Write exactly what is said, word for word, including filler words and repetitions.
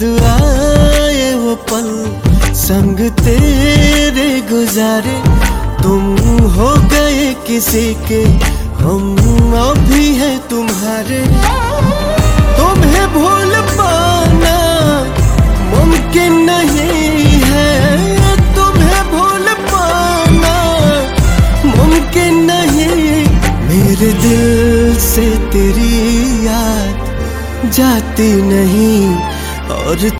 आए वो पल संग तेरे गुजारे, तुम हो गए किसी के, हम अभी हैं तुम्हारे। तुम्हें भूल पाना मुमकिन नहीं है, तुम्हें भूल पाना मुमकिन नहीं। मेरे दिल से तेरी याद जाती नहीं, और